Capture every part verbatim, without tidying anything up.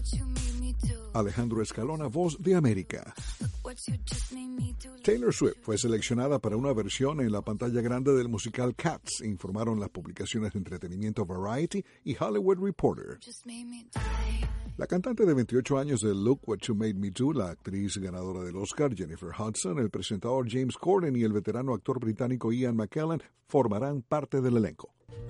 Alejandro Escalona, Voz de América. Taylor Swift fue seleccionada para una versión en la pantalla grande del musical Cats, informaron las publicaciones de entretenimiento Variety y Hollywood Reporter. La cantante de veintiocho años de Look What You Made Me Do, la actriz ganadora del Oscar Jennifer Hudson, el presentador James Corden y el veterano actor británico Ian McKellen formarán parte del elenco.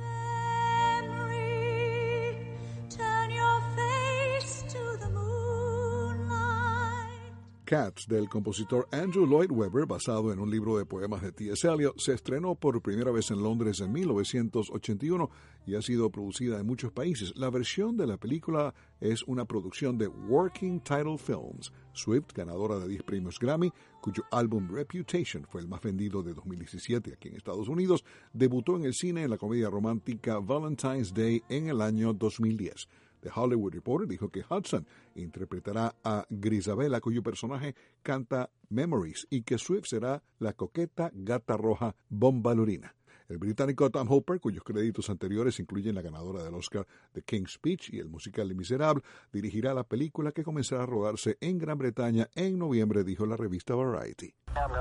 Cats, del compositor Andrew Lloyd Webber, basado en un libro de poemas de T S Eliot, se estrenó por primera vez en Londres en mil novecientos ochenta y uno y ha sido producida en muchos países. La versión de la película es una producción de Working Title Films. Swift, ganadora de diez premios Grammy, cuyo álbum Reputation fue el más vendido de dos mil diecisiete aquí en Estados Unidos, debutó en el cine en la comedia romántica Valentine's Day en el año dos mil diez. The Hollywood Reporter dijo que Hudson interpretará a Grisabella, cuyo personaje canta Memories, y que Swift será la coqueta gata roja Bombalurina. El británico Tom Hopper, cuyos créditos anteriores incluyen la ganadora del Oscar The King's Speech y el musical Les Miserables, dirigirá la película que comenzará a rodarse en Gran Bretaña en noviembre, dijo la revista Variety.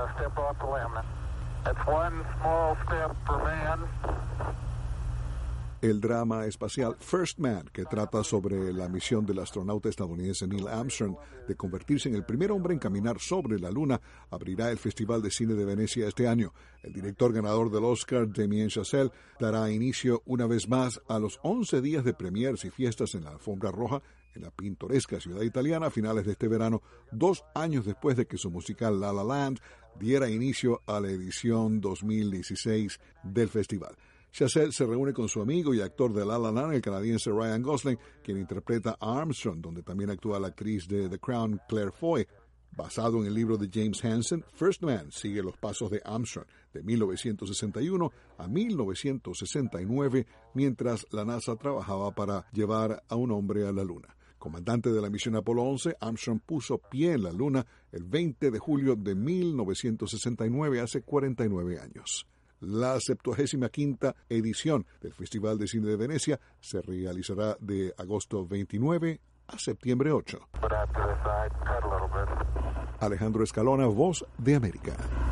El drama espacial First Man, que trata sobre la misión del astronauta estadounidense Neil Armstrong de convertirse en el primer hombre en caminar sobre la Luna, abrirá el Festival de Cine de Venecia este año. El director ganador del Oscar, Damien Chazelle, dará inicio una vez más a los once días de premiers y fiestas en la alfombra roja en la pintoresca ciudad italiana a finales de este verano, dos años después de que su musical La La Land diera inicio a la edición dos mil dieciséis del festival. Chazelle se reúne con su amigo y actor de La La Land, el canadiense Ryan Gosling, quien interpreta a Armstrong, donde también actúa la actriz de The Crown, Claire Foy. Basado en el libro de James Hansen, First Man sigue los pasos de Armstrong de mil novecientos sesenta y uno a mil novecientos sesenta y nueve, mientras la NASA trabajaba para llevar a un hombre a la Luna. Comandante de la misión Apolo once, Armstrong puso pie en la Luna el veinte de julio de mil novecientos sesenta y nueve, hace cuarenta y nueve años. La septuagésima quinta edición del Festival de Cine de Venecia se realizará de agosto veintinueve a septiembre ocho. Alejandro Escalona, Voz de América.